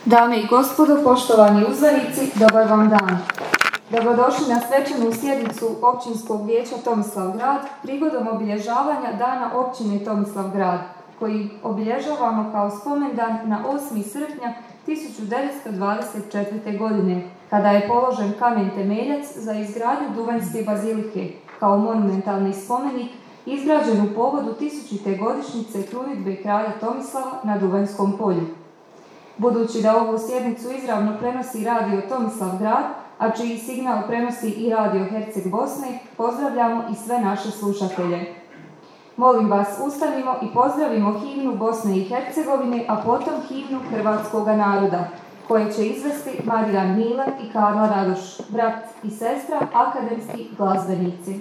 Dame i gospodo, poštovani uzvanici, dobar vam dan. Dobrodošli na svečanu sjednicu Općinskog vijeća Tomislavgrad prigodom obilježavanja Dana općine Tomislavgrad, koji obilježavamo kao spomendan na 8. srpnja 1924. godine, kada je položen kamen temeljac za izgradnju Duvanjske bazilike kao monumentalni spomenik izgrađen u povodu 1000. godišnjice krunidbe kralja Tomislava na Duvanjskom polju. Budući da ovu sjednicu izravno prenosi radio Tomislavgrad, a čiji signal prenosi i radio Herceg Bosne, pozdravljamo i sve naše slušatelje. Molim vas, ustanimo i pozdravimo himnu Bosne i Hercegovine, a potom himnu hrvatskoga naroda, koje će izvesti Marijan Milan i Karla Radoš, brat i sestra, akademski glazbenici.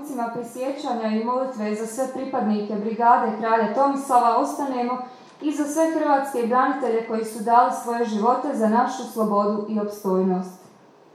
trenucima prisjećanja i molitve za sve pripadnike brigade kralja Tomislava ostanemo i za sve hrvatske branitelje koji su dali svoje živote za našu slobodu i opstojnost.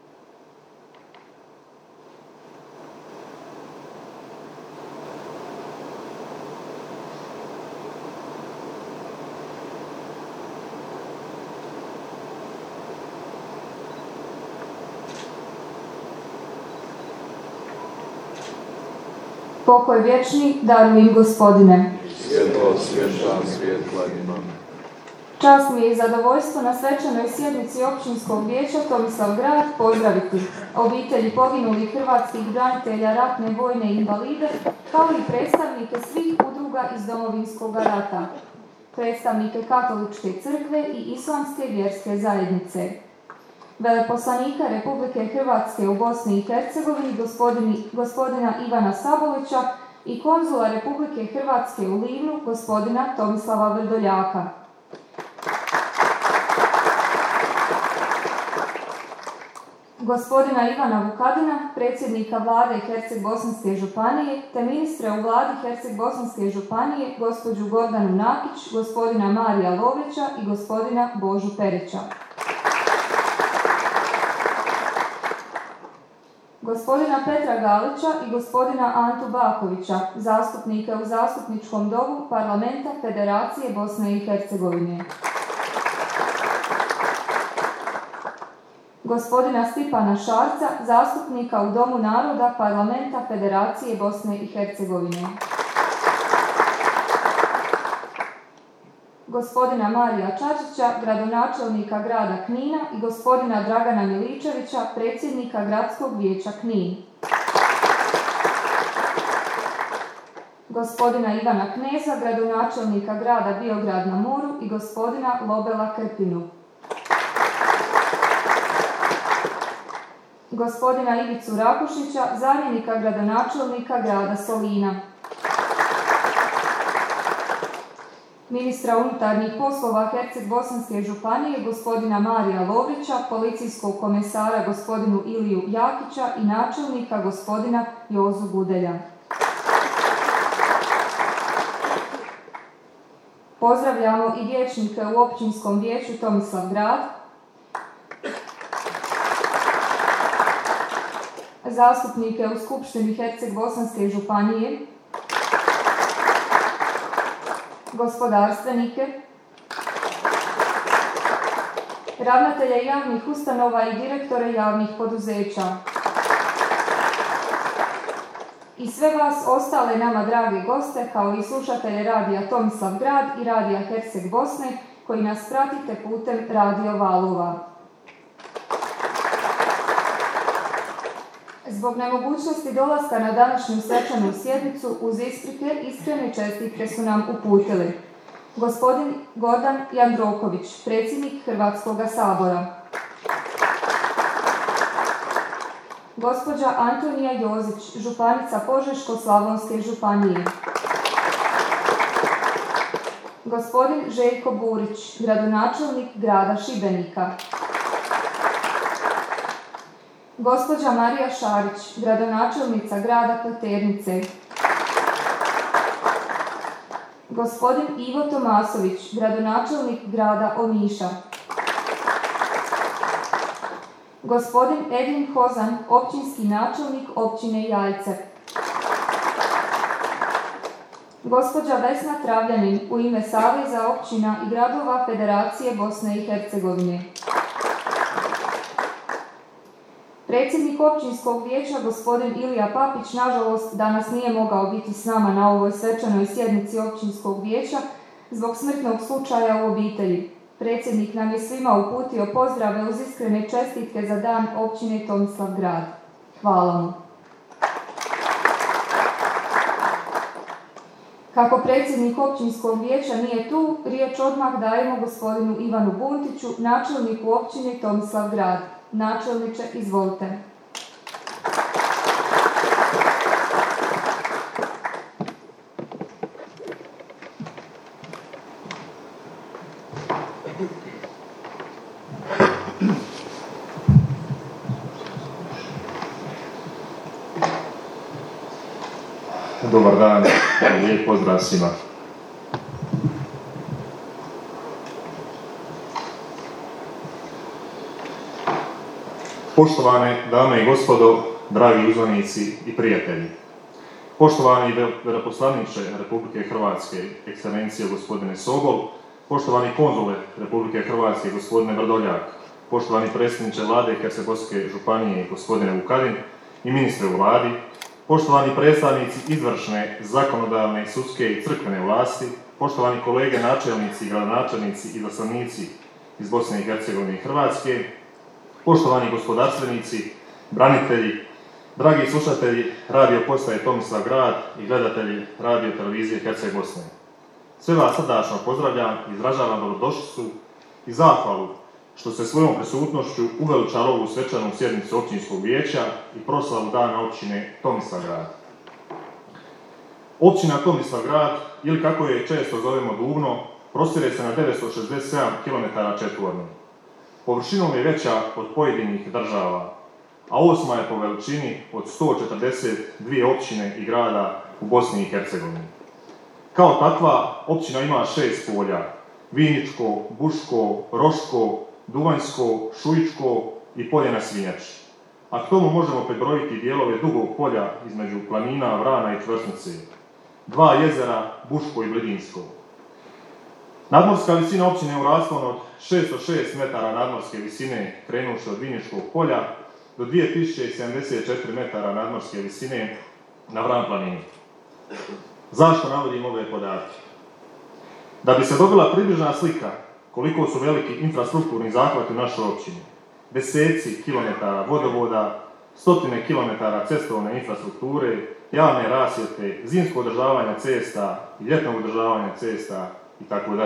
Pokoj vječni daruj im, Gospodine. Svjetlo svjetla, svjetla ima. Čast mi je i zadovoljstvo na svečanoj sjednici Općinskog vijeća Tomislavgrad pozdraviti obitelji poginulih hrvatskih branitelja, ratne vojne invalide, kao i predstavnike svih udruga iz Domovinskog rata, predstavnike Katoličke crkve i Islamske vjerske zajednice, veleposlanika Republike Hrvatske u Bosni i Hercegovini gospodina Ivana Sabolića i konzula Republike Hrvatske u Livnu gospodina Tomislava Vrdoljaka. Gospodina Ivana Vukadina, predsjednika vlade Herceg-Bosanske županije, te ministra u vladi Herceg-Bosanske županije, gospođu Gordanu Nakić, gospodina Marija Lovrića i gospodina Božu Perića. Gospodina Petra Galića i gospodina Antu Bakovića, zastupnike u Zastupničkom domu Parlamenta Federacije Bosne i Hercegovine. Gospodina Stipana Šarca, zastupnika u Domu naroda Parlamenta Federacije Bosne i Hercegovine. Gospodina Marija Čačića, gradonačelnika grada Knina i gospodina Dragana Miličevića, predsjednika Gradskog vijeća Knin. Gospodina Ivana Kneza, gradonačelnika grada Biograd na Moru i gospodina Lobela Krpinu. Gospodina Ivicu Rakušića, zamjenika gradonačelnika grada Solina. Ministra unutarnjih poslova Herceg-Bosanske županije gospodina Marija Lovrića, policijskog komesara gospodinu Iliju Jakića i načelnika gospodina Jozu Gudelja. Pozdravljamo i vijećnike u Općinskom vijeću Tomislavgrad, zastupnike u Skupštini Herceg-Bosanske županije, gospodarstvenike, ravnatelje javnih ustanova i direktore javnih poduzeća i sve vas ostale nama drage goste, kao i slušatelje radija Tomislavgrad i radija Herceg Bosne koji nas pratite putem radio valova. Zbog nemogućnosti dolaska na današnju svečanu sjednicu uz isprike, iskrene čestitke su nam uputili gospodin Gordan Jandroković, predsjednik Hrvatskog sabora, gospođa Antonija Jozić, županica Požeško-slavonske županije, gospodin Željko Burić, gradonačelnik grada Šibenika, gospođa Marija Šarić, gradonačelnica grada Pleternice, gospodin Ivo Tomasović, gradonačelnik grada Omiša, gospodin Edin Hozan, općinski načelnik općine Jajce, gospođa Vesna Travljanin u ime Saveza općina i gradova Federacije Bosne i Hercegovine, predsjednik Općinskog vijeća gospodin Ilija Papić nažalost danas nije mogao biti s nama na ovoj svečanoj sjednici Općinskog vijeća zbog smrtnog slučaja u obitelji. Predsjednik nam je svima uputio pozdrave uz iskrene čestitke za dan općine Tomislavgrad. Hvala mu. Kako predsjednik Općinskog vijeća nije tu, riječ odmah dajemo gospodinu Ivanu Buntiću, načelniku općine Tomislavgrad. Načelniče, izvolite. Dobar dan i lijep pozdrav svima. Poštovane dame i gospodo, dragi uzvanici i prijatelji. Poštovani veleposlaniče Republike Hrvatske, ekscelencije gospodine Sobol, poštovani konzule Republike Hrvatske, gospodine Vrdoljak, poštovani predsjedniče Vlade Hercegovačke županije, gospodine Vukadin i ministre u Vladi, poštovani predstavnici izvršne, zakonodavne, sudske i crkvene vlasti, poštovani kolege načelnici, gradonačelnici i izaslanici iz Bosne i Hercegovine i Hrvatske, poštovani gospodarstvenici, branitelji, dragi slušatelji radio postaje Tomislav Grad i gledatelji radio televizije Herceg Bosne. Sve vas srdačno pozdravljam i izražavam dobrodošlicu i zahvalu što ste svojom prisutnošću uveličali ovu svečanu sjednicu općinskog vijeća i proslavu dana općine Tomislavgrad. Općina Tomislavgrad, ili kako je često zovemo Duvno, prostire se na 967 km². Površinom je veća od pojedinih država, a 8. je po veličini od 142 općine i grada u Bosni i Hercegovini. Kao takva, općina ima 6 polja: Viničko, Buško, Roško, Duvanjsko, Šujičko i polje na Svinjači. A k tomu možemo pribrojiti dijelove Dugog polja između planina, Vrana i Čvrsnice, 2 jezera, Buško i Blidinsko. Nadmorska visina općine je u rasponu od 606 metara nadmorske visine, krenuši od Viničkog polja, do 2074 metara nadmorske visine na Vran planini. Zašto navodim ove podatke? Da bi se dobila približna slika koliko su veliki infrastrukturni zahvati u našoj općini, deseci kilometara vodovoda, stotine kilometara cestovne infrastrukture, javne rasvjete, zimskog održavanja cesta i ljetnog održavanja cesta itd.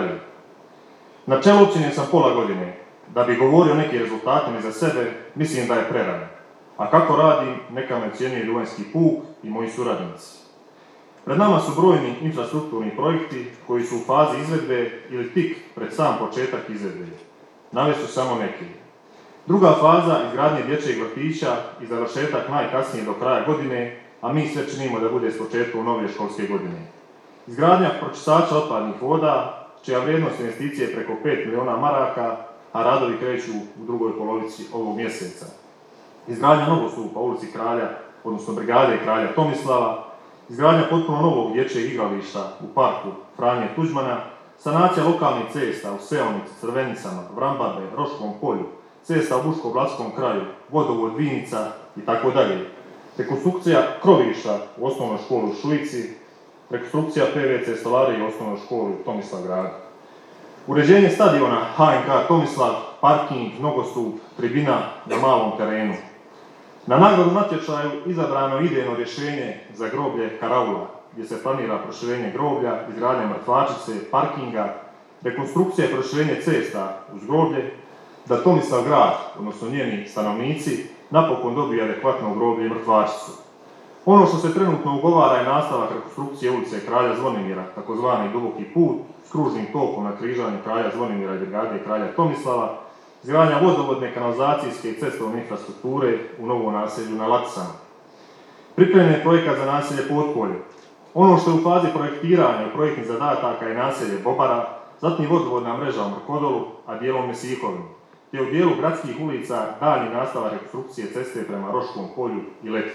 Na čelu općine sam pola godine. Da bi govorio neki rezultatima za sebe, mislim da je prerano. A kako radim, neka me ocjenjuje Duvanjski puk i moji suradnici. Pred nama su brojni infrastrukturni projekti koji su u fazi izvedbe ili tik pred sam početak izvedbe. Navest ću samo neki. Druga faza, izgradnje dječjeg vrtića i završetak najkasnije do kraja godine, a mi sve činimo da bude s početkom nove školske godine. Izgradnja pročistača otpadnih voda, čija vrijednost investicije je preko 5 miliona maraka, a radovi kreću u drugoj polovici ovog mjeseca. Izgradnja nogostupa u ulici Kralja, odnosno Brigade Kralja Tomislava, izgradnja potpuno novog dječjeg igrališta u parku Franje Tuđmana, sanacija lokalnih cesta u Seonici, Crvenicama, Vrambabe, Roškom polju, cesta u Buško-Blatskom kraju, vodovod Vinica itd. Rekonstrukcija krovišta u osnovnoj školi u Šujici, rekonstrukcija PVC stolarije u osnovnoj školi u Tomislavgradu. Uređenje stadiona HNK Tomislav, parking, nogostup, tribina na malom terenu. Na nagradnom natječaju izabrano idejno rješenje za groblje Karaula, gdje se planira proširenje groblja, izgradnja mrtvačice, parkinga, rekonstrukcija i proširenje cesta uz groblje, da Tomislavgrad, odnosno njeni stanovnici, napokon dobiju adekvatno groblje i mrtvačicu. Ono što se trenutno ugovara je nastavak rekonstrukcije ulice Kralja Zvonimira, takozvani Duboki put, s kružnim tokom na križanju Kralja Zvonimira i Brigade Kralja Tomislava, izgradnja vodovodne, kanalizacijske i cestovne infrastrukture u novom naselju na Latisama. Pripremljen je projekat za naselje Potkolje. Ono što je u fazi projektiranja i projektnih zadataka je naselje Bobara, zatim vodovodna mreža u Mrkodolu, a dijelom Mesihovini, te u dijelu gradskih ulica daljnji nastavak rekonstrukcije ceste prema Roškom polju i Letki.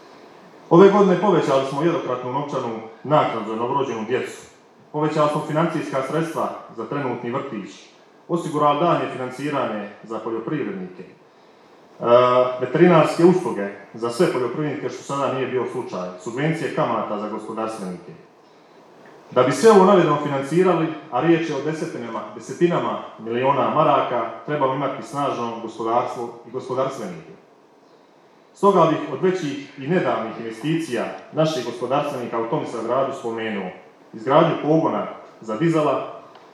Ove godine povećali smo jednokratnu novčanu naknadu za novorođenu djecu. Povećali smo financijska sredstva za trenutni vrtić. Osigurali daljnje financiranje za poljoprivrednike. Veterinarske usluge za sve poljoprivrednike, što sada nije bio slučaj. Subvencije kamata za gospodarstvenike. Da bi sve ovo navedeno financirali, a riječ je o desetinama miliona maraka, trebamo imati snažno gospodarstvo i gospodarstvenike. Stoga bih od većih i nedavnih investicija naših gospodarstvenika u Tomislavgradu spomenuo izgradnju pogona za dizala,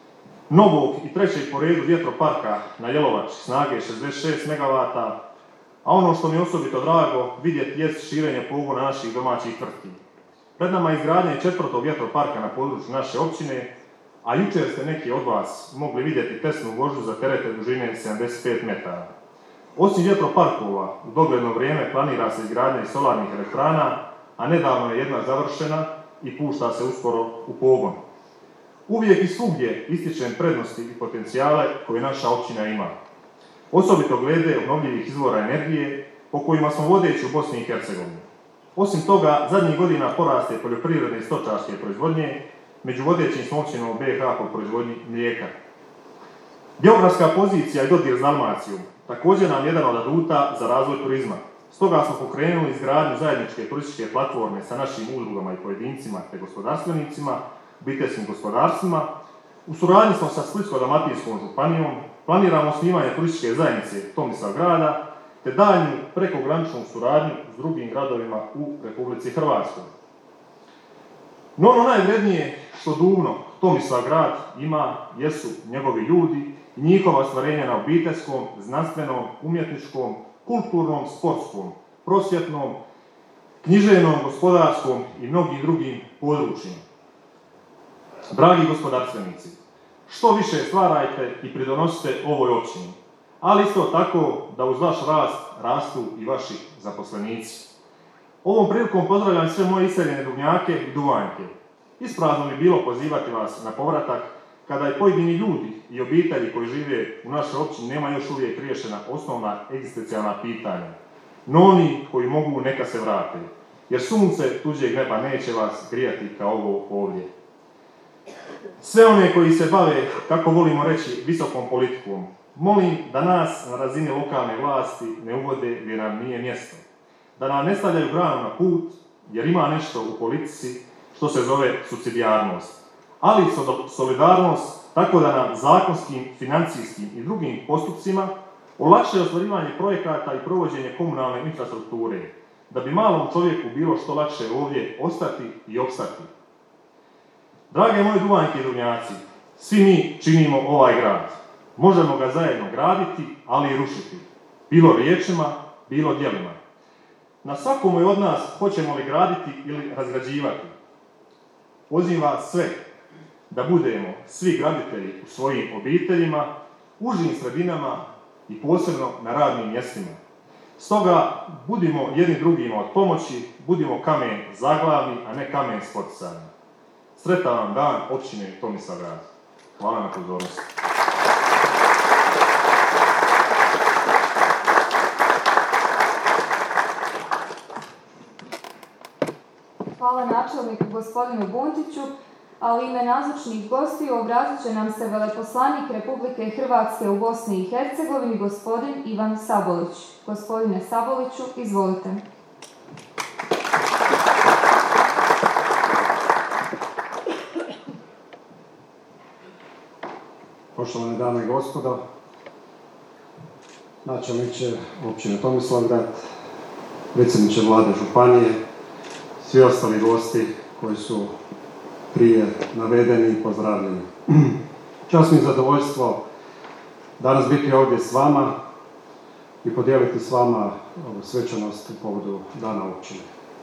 novog i trećeg po redu vjetroparka na Jelovač snage 66 MW, a ono što mi je osobito drago vidjeti jest širenje pogona naših domaćih tvrtki. Pred nama je izgradnja i 4. vjetroparka na području naše općine, a jučer ste neki od vas mogli vidjeti testnu vožnju za terete dužine 75 metara. Osim vjetroparkova, u dogledno vrijeme planira se izgradnja i solarnih elektrana, a nedavno je jedna završena i pušta se uskoro u pogon. Uvijek i svugdje ističem prednosti i potencijale koje naša općina ima. Osobito glede obnovljivih izvora energije po kojima smo vodeći u Bosni i Hercegovini. Osim toga, zadnjih godina poraste poljoprivredne i stočarske proizvodnje, među vodećim smo općinama u BiH po proizvodnji mlijeka. Geografska pozicija i dodir s Dalmacijom također nam je jedan od aduta za razvoj turizma. Stoga smo pokrenuli izgradnju zajedničke turističke platforme sa našim udrugama i pojedincima te gospodarstvenicima, obiteljskim gospodarstvima. U suradnji smo sa Splitsko-dalmatinskom županijom, planiramo osnivanje turističke zajednice Tomislavgrada te daljnju prekograničnu suradnju s drugim gradovima u Republici Hrvatskoj. No ono najvrednije što Duvno, Tomislavgrad ima jesu njegovi ljudi i njihova ostvarenja na obiteljskom, znanstvenom, umjetničkom, kulturnom, sportskom, prosvjetnom, književnom, gospodarskom i mnogim drugim područjima. Dragi gospodarstvenici, što više stvarajte i pridonosite ovoj općini, ali isto tako da uz vaš rast rastu i vaši zaposlenici. Ovom prilikom pozdravljam sve moje iseljene Duvnjake i Duvanjke. Isprazno bi bilo pozivati vas na povratak kada i pojedini ljudi i obitelji koji žive u našoj općini nema još uvijek riješena osnovna egzistencijalna pitanja. No oni koji mogu neka se vrate, jer sunce tuđeg neba neće vas grijati kao ovo ovdje. Sve one koji se bave, kako volimo reći, visokom politikom, molim da nas na razini lokalne vlasti ne uvode gdje nam nije mjesto. Da nam ne stavljaju granu na put, jer ima nešto u politici što se zove supsidijarnost, ali i solidarnost, tako da nam zakonskim, financijskim i drugim postupcima olakšaju ostvarivanje projekata i provođenje komunalne infrastrukture, da bi malom čovjeku bilo što lakše ovdje ostati i opstati. Drage moje Duvanjke i Duvnjaci, svi mi činimo ovaj grad. Možemo ga zajedno graditi, ali i rušiti. Bilo riječima, bilo djelima. Na svakom od nas hoćemo li graditi ili razgrađivati. Pozivam vas sve da budemo svi graditelji u svojim obiteljima, užim sredinama i posebno na radnim mjestima. Stoga budimo jedni drugima od pomoći, budimo kamen zaglavni, a ne kamen spoticanja. Sretan vam dan općine Tomislavgrad. Hvala na pozornosti. Hvala načelniku gospodinu Buntiću, a u ime nazočnih gostiju obrazit će nam se veleposlanik Republike Hrvatske u Bosni i Hercegovini, gospodin Ivan Sabolić. Gospodine Saboliću, izvolite. Poštovane dame i gospodo, načelniče općine Tomislavgrad, predsjedniče vlade županije, svi ostali gosti koji su prije navedeni i pozdravljeni. Čast mi je zadovoljstvo danas biti ovdje s vama i podijeliti s vama ovu svečanost u povodu Dana općine.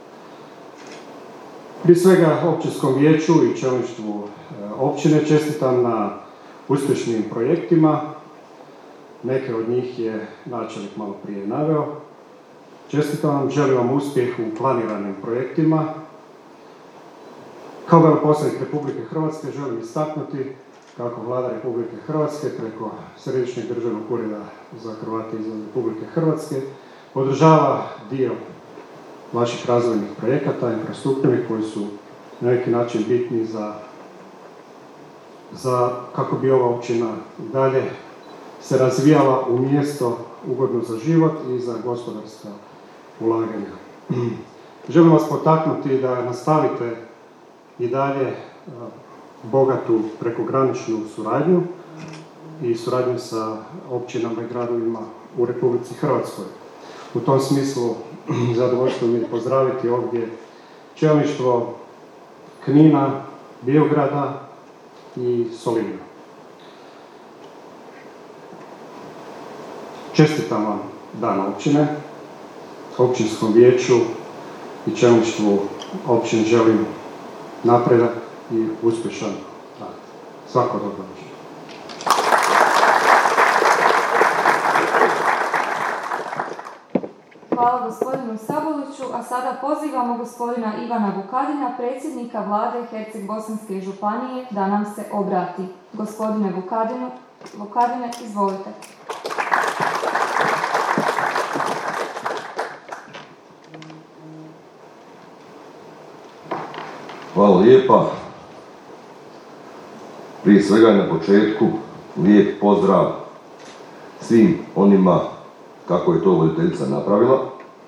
Prije svega općinskom vijeću i čelništvu općine čestitam na uspješnim projektima. Neke od njih je načelnik malo prije naveo. Čestitam vam, želim vam uspjeh u planiranim projektima. Kao veleposlanik Republike Hrvatske želim istaknuti kako Vlada Republike Hrvatske preko Središnjeg državnog ureda za Hrvate izvan Republike Hrvatske podržava dio vaših razvojnih projekata, infrastrukturnih koji su na neki način bitni za kako bi ova općina dalje se razvijala u mjesto ugodno za život i za gospodarska ulaganja. Želim vas potaknuti da nastavite i dalje bogatu prekograničnu suradnju i suradnju sa općinama i gradovima u Republici Hrvatskoj. U tom smislu zadovoljstvo mi je pozdraviti ovdje čelništvo Knina, Biograda i Solina. Čestitam vam Dan općine, općinskom vijeću i čelništvu općine želim napredak i uspješan rad. Svako dobro. Hvala gospodinu Saboliću. Matiću, a sada pozivamo gospodina Ivana Vukadina, predsjednika vlade Herceg-bosanske županije, da nam se obrati. Gospodine Vukadine, izvolite. Hvala lijepa. Prije svega na početku lijep pozdrav svim onima, kako je to voditeljica napravila,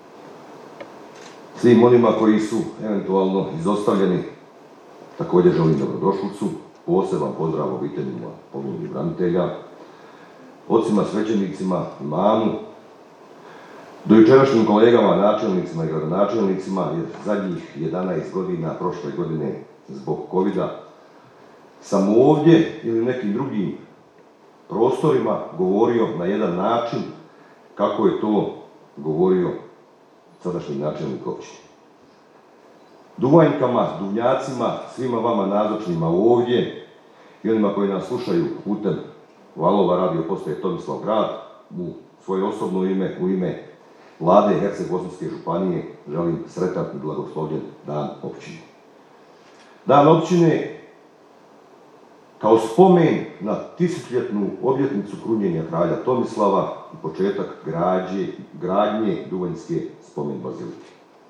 svim onima koji su eventualno izostavljeni, također želim dobrodošlicu, poseban pozdrav obiteljima poginulih branitelja, ocima svećenicima, imamu, dojučerašnjim kolegama, načelnicima i gradonačelnicima, jer zadnjih 11 godina, prošle godine, zbog covida, sam ovdje ili u nekim drugim prostorima govorio na jedan način kako je to govorio sadašnji načelnik općine. Duvanjkama, Duvnjacima, svima vama nazočnima ovdje i onima koji nas slušaju putem valova radio postaje Tomislav Grad, u svoje osobno ime, u ime vlade Herceg-bosanske županije želim sretan i blagoslovljen dan općine. Dan općine kao spomen na 1000-ljetnu obljetnicu krunjenja kralja Tomislava i početak gradnje Duvanjske spomen bazilike.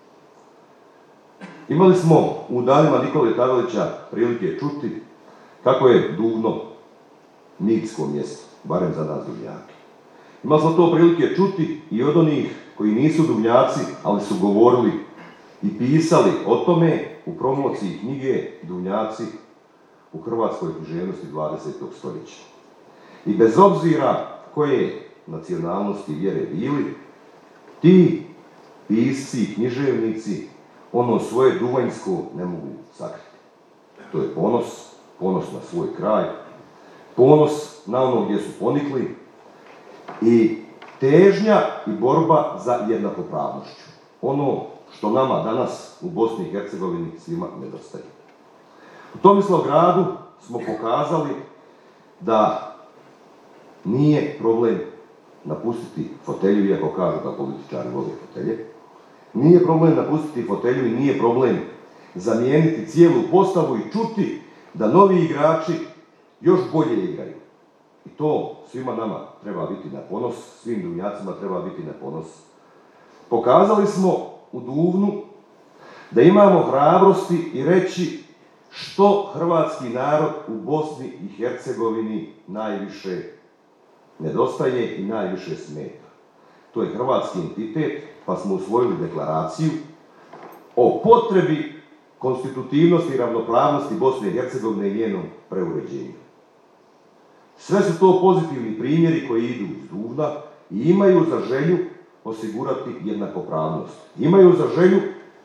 Imali smo u danima Nikole Tavelića prilike čuti kako je Duvno mitsko mjesto, barem za nas Duvnjake. Imali smo to prilike čuti i od onih koji nisu Duvnjaci, ali su govorili i pisali o tome u promociji knjige Duvnjaci u hrvatskoj književnosti 20. stoljeća. I bez obzira koje nacionalnosti i vjere bili, ti pisci i književnici ono svoje duvanjsko ne mogu sakriti. To je ponos na svoj kraj, ponos na ono gdje su ponikli i težnja i borba za jednakopravnošću. Ono što nama danas u Bosni i Hercegovini svima nedostaje. U Tomislavgradu smo pokazali da nije problem napustiti fotelju, iako kažu da političari vole fotelje. Nije problem napustiti fotelju i nije problem zamijeniti cijelu postavu i čuti da novi igrači još bolje igraju. I to svima nama treba biti na ponos, svim Duvnjacima treba biti na ponos. Pokazali smo u Duvnu da imamo hrabrosti i reći što hrvatski narod u Bosni i Hercegovini najviše nedostaje i najviše smeta. To je hrvatski entitet, pa smo usvojili deklaraciju o potrebi konstitutivnosti i ravnopravnosti Bosne i Hercegovine i njenom preuređenju. Sve su to pozitivni primjeri koji idu iz Duvna i imaju za želju osigurati jednakopravnost. Imaju za želju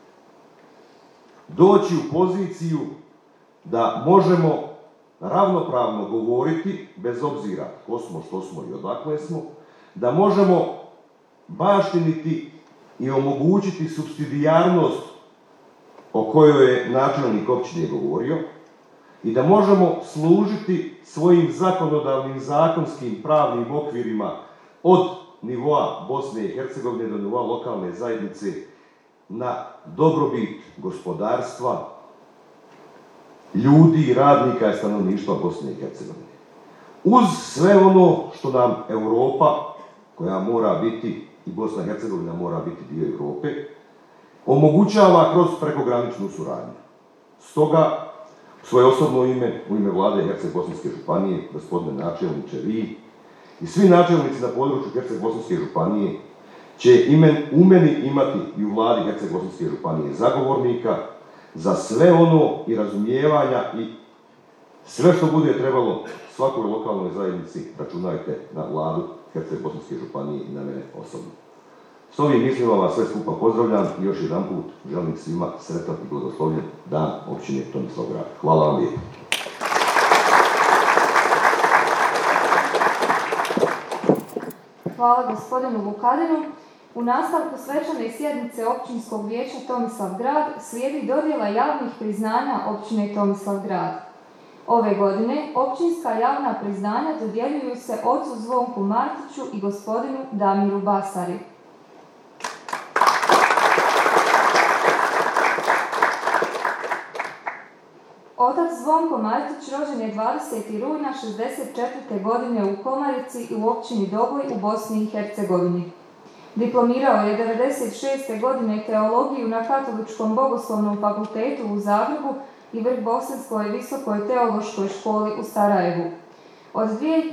doći u poziciju da možemo ravnopravno govoriti, bez obzira ko smo, što smo i odakle smo, da možemo baštiniti i omogućiti supsidijarnost o kojoj je načelnik općine govorio i da možemo služiti svojim zakonodavnim, zakonskim, pravnim okvirima od nivoa Bosne i Hercegovine do nivoa lokalne zajednice na dobrobit gospodarstva, ljudi, radnika i stanovništva Bosne i Hercegovine. Uz sve ono što nam Europa, koja mora biti, i Bosna i Hercegovina mora biti dio Europe, omogućava kroz prekograničnu suradnju. Stoga, u svoje osobno ime, u ime vlade Herceg-bosanske županije, gospodine načelniče, vi i svi načelnici na području Herceg-bosanske županije će u meni imati i u vladi Herceg-bosanske županije zagovornika za sve ono i razumijevanja i sve što bude trebalo svakoj lokalnoj zajednici, računajte na vladu Herceg-bosanske županije i na mene osobno. S ovim mislima vas sve skupa pozdravljam i još jedan put želim svima sretan i blagoslovljen dan općine Tomislavgrad. Hvala vam lijepo. Hvala gospodinu Vukadinu. U nastavku svečane sjednice Općinskog vijeća Tomislavgrad slijedi dodjela javnih priznanja općine Tomislavgrad. Ove godine općinska javna priznanja dodjeljuju se ocu Zvonku Martiću i gospodinu Damiru Basari. Otac Zvonko Martić rođen je 20. rujna 1964. godine u Komarici u općini Doboj u Bosni i Hercegovini. Diplomirao je 1996. godine teologiju na Katoličkom bogoslovnom fakultetu u Zagrebu i Vrhbosanskoj visokoj teološkoj školi u Sarajevu. Od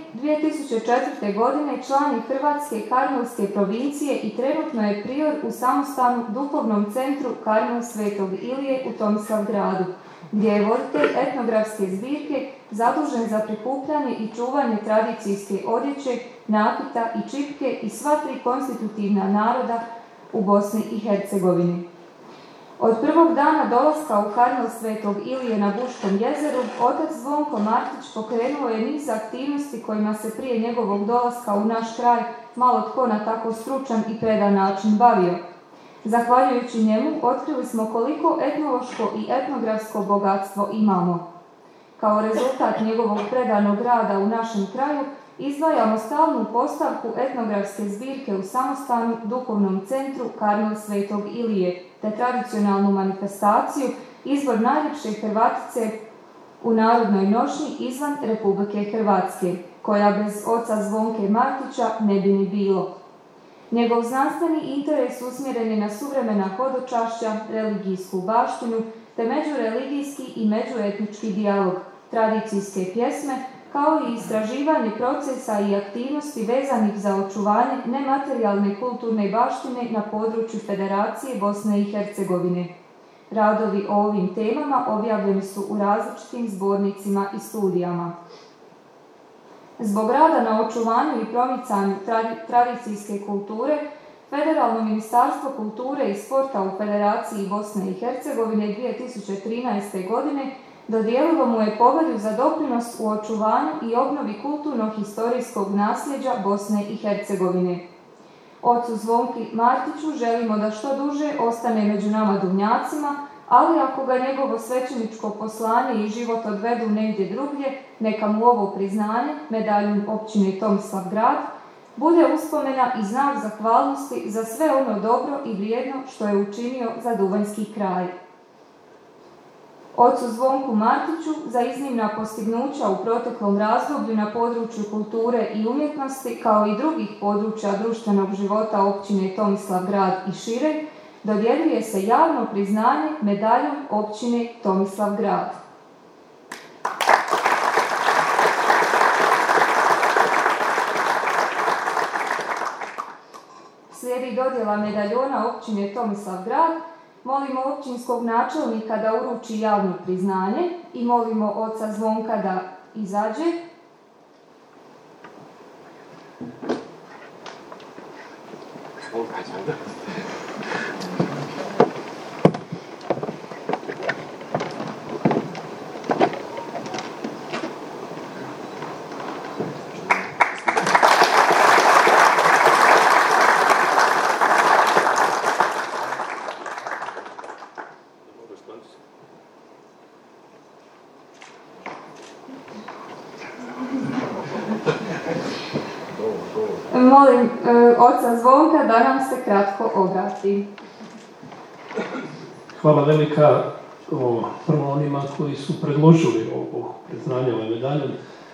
2004. godine član je Hrvatske karmelske provincije i trenutno je prior u samostalnom duhovnom centru Karmel Svetog Ilije u Tomislavgradu, gdje je voditelj etnografske zbirke zadužen za prikupljanje i čuvanje tradicijske odjeće, nakita i čipke i sva tri konstitutivna naroda u Bosni i Hercegovini. Od prvog dana dolaska u Karmel Svetog Ilije na Buškom jezeru, otac Zvonko Martić pokrenuo je niz aktivnosti kojima se prije njegovog dolaska u naš kraj malo tko na tako stručan i predan način bavio. Zahvaljujući njemu, otkrili smo koliko etnološko i etnografsko bogatstvo imamo. Kao rezultat njegovog predanog rada u našem kraju, izdvajamo stalnu postavku etnografske zbirke u samostalnom duhovnom centru Karmel Svetog Ilije, te tradicionalnu manifestaciju Izbor najljepše Hrvatice u narodnoj nošnji izvan Republike Hrvatske, koja bez oca Zvonke Martića ne bi ni bilo. Njegov znanstveni interes usmjeren je na suvremena hodočašća, religijsku baštinu, te međureligijski i međuetnički dijalog, tradicijske pjesme, kao i istraživanje procesa i aktivnosti vezanih za očuvanje nematerijalne kulturne baštine na području Federacije Bosne i Hercegovine. Radovi o ovim temama objavljeni su u različitim zbornicima i studijama. Zbog rada na očuvanju i promicanju tradicijske kulture, Federalno ministarstvo kulture i sporta u Federaciji Bosne i Hercegovine 2013. godine dodijelilo mu je povelju za doprinos u očuvanju i obnovi kulturno-historijskog nasljeđa Bosne i Hercegovine. Ocu Zvonki Martiću želimo da što duže ostane među nama Duvnjacima, ali ako ga njegovo svećeničko poslanje i život odvedu negdje drugdje, neka mu ovo priznanje, medaljom općine Tomislavgrad, bude uspomena i znak zahvalnosti za sve ono dobro i vrijedno što je učinio za duvanjski kraj. Ocu Zvonku Martiću za iznimna postignuća u proteklom razdoblju na području kulture i umjetnosti, kao i drugih područja društvenog života općine Tomislavgrad i šire, dodjeljuje se javno priznanje medaljom općine Tomislavgrad. Slijedi dodjela medaljona općine Tomislavgrad. Molimo općinskog načelnika da uruči javno priznanje i molimo oca Zvonka da izađe. Molim oca Zvonka da nam se kratko obrati. Hvala velika prvo onima koji su predložili ovo priznanje, ovaj medaljon,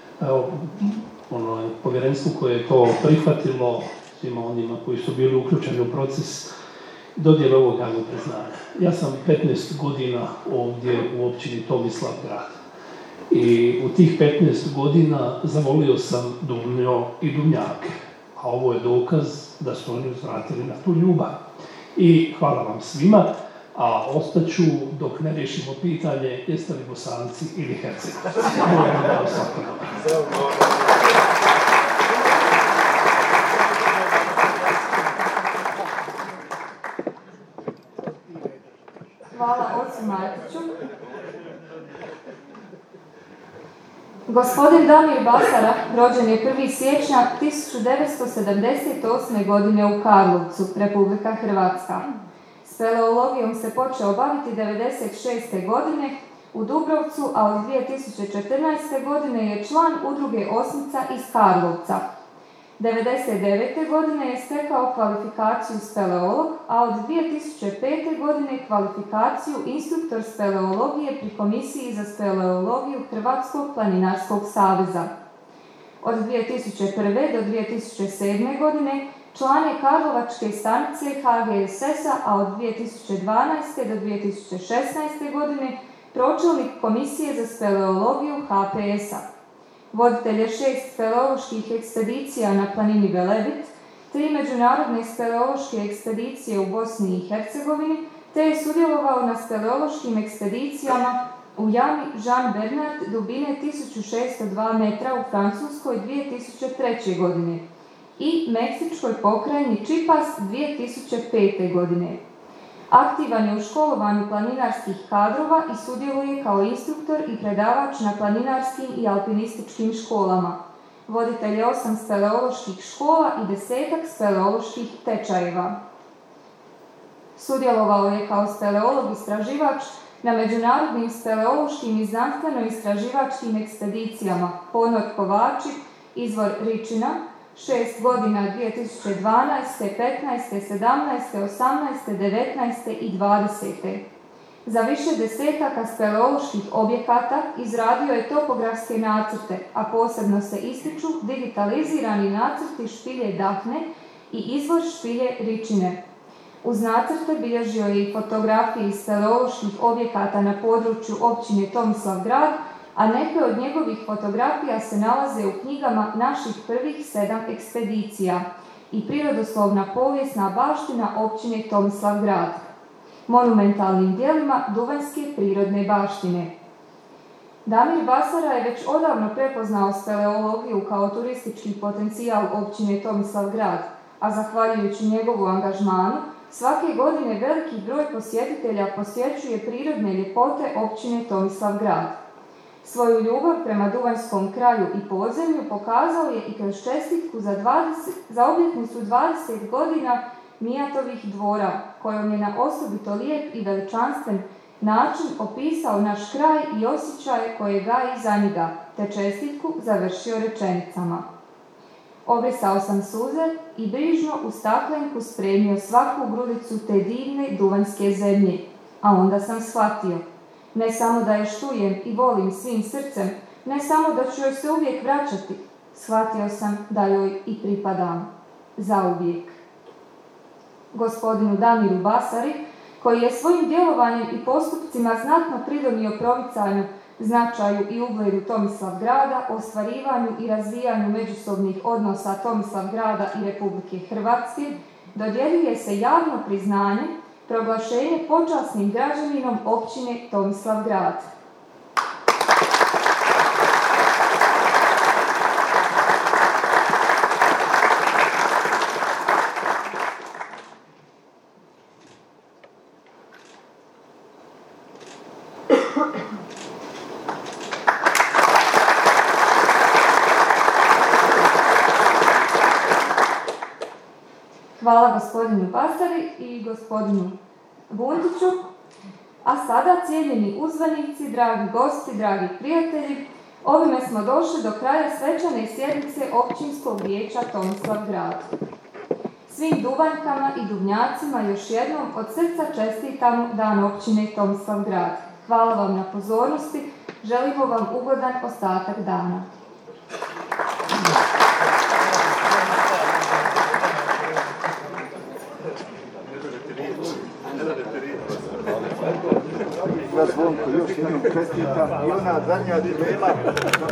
povjerenstvu koje je to prihvatilo, svima onima koji su bili uključeni u proces dodjele ovog javnog priznanja. Ja sam 15 godina ovdje u općini Tomislavgrad i u tih 15 godina zavolio sam Duvnjo i Duvnjake. A ovo je dokaz da su oni uzvratili na tu ljubav. I hvala vam svima, a ostaću dok ne riješimo pitanje jeste li Bosanci ili Hercegovci. Hvala ocu Martiću. Gospodin Damir Basara rođen je 1. siječnja 1978. godine u Karlovcu, Republika Hrvatska. Speleologijom se počeo baviti 1996. godine u Dubrovcu, a od 2014. godine je član udruge Osmica iz Karlovca. 1999. godine je stekao kvalifikaciju speleolog, a od 2005. godine kvalifikaciju instruktor speleologije pri Komisiji za speleologiju Hrvatskog planinarskog saveza. Od 2001. do 2007. godine član je Karlovačke stanice HGSS-a, a od 2012. do 2016. godine pročelnik Komisije za speleologiju HPS-a. Voditelj je 6 speleoloških ekspedicija na planini Velebit, 3 međunarodne speleološke ekspedicije u Bosni i Hercegovini, te je sudjelovao na speleološkim ekspedicijama u jami Jean Bernard dubine 1602 metra u Francuskoj 2003. godine i Meksičkoj pokrajini Čipas 2005. godine. Aktivan je u školovanju planinarskih kadrova i sudjeluje kao instruktor i predavač na planinarskim i alpinističkim školama. Voditelj je 8 speleoloških škola i 10-ak speleoloških tečajeva. Sudjelovao je kao speleolog istraživač na međunarodnim speleološkim i znanstveno-istraživačkim ekspedicijama Ponor Kovači, izvor Ričina, 6 godina 2012., 15., 17., 18., 19. i 20. Za više desetaka speleoloških objekata izradio je topografske nacrte, a posebno se ističu digitalizirani nacrti špilje Dahne i izvor špilje Ričine. Uz nacrte bilježio je i fotografije iz speleoloških objekata na području općine Tomislavgrad, a neke od njegovih fotografija se nalaze u knjigama Naših prvih 7 ekspedicija i Prirodoslovna povijesna baština općine Tomislavgrad, monumentalnim dijelima Duvanjske prirodne baštine. Damir Basara je već odavno prepoznao speleologiju kao turistički potencijal općine Tomislavgrad, a zahvaljujući njegovu angažmanu, svake godine veliki broj posjetitelja posjećuje prirodne ljepote općine Tomislavgrad. Svoju ljubav prema duvanjskom kraju i podzemlju pokazao je i kroz čestitku za obljetnicu 20 godina Mijatovih dvora, kojom je na osobito lijep i veličanstven način opisao naš kraj i osjećaje koje gaji za njega, te čestitku završio rečenicama. Obrisao sam suze i brižno u staklenku spremio svaku grudicu te divne duvanjske zemlje, a onda sam shvatio, ne samo da je štujem i volim svim srcem, ne samo da ću joj se uvijek vraćati, shvatio sam da joj i pripadam. Zauvijek. Gospodinu Damiru Basari, koji je svojim djelovanjem i postupcima znatno pridonio promicanju, značaju i ugledu Tomislavgrada, ostvarivanju i razvijanju međusobnih odnosa Tomislavgrada i Republike Hrvatske, dodjeljuje se javno priznanje, proglašenje počasnim građaninom općine Tomislavgrad. Hvala gospodinu Basari i gospodinu Bundiću. A sada, cijenjeni uzvanici, dragi gosti, dragi prijatelji, ovime smo došli do kraja svečane sjednice Općinskog vijeća Tomislavgrad. Svim Duvanjkama i Duvnjacima još jednom od srca čestitamo Dan općine Tomislavgrad. Hvala vam na pozornosti, želimo vam ugodan ostatak dana. Zvonko, još jednom čestitam i ona zadnja dilema